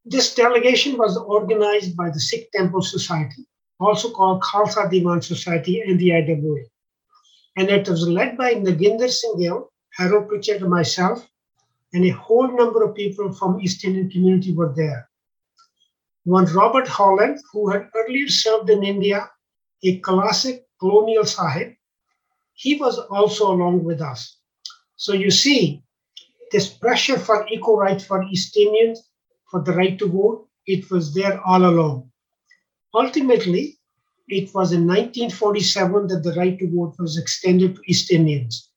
This delegation was organized by the Sikh Temple Society, also called Khalsa Diwan Society and the IWA. And it was led by Naginder Singh Gill, Harold Pritchard, and myself, and a whole number of people from East Indian community were there. One Robert Holland, who had earlier served in India, a classic colonial Sahib, he was also along with us. So you see, this pressure for equal rights for East Indians, for the right to vote, it was there all along. Ultimately, it was in 1947 that the right to vote was extended to East Indians.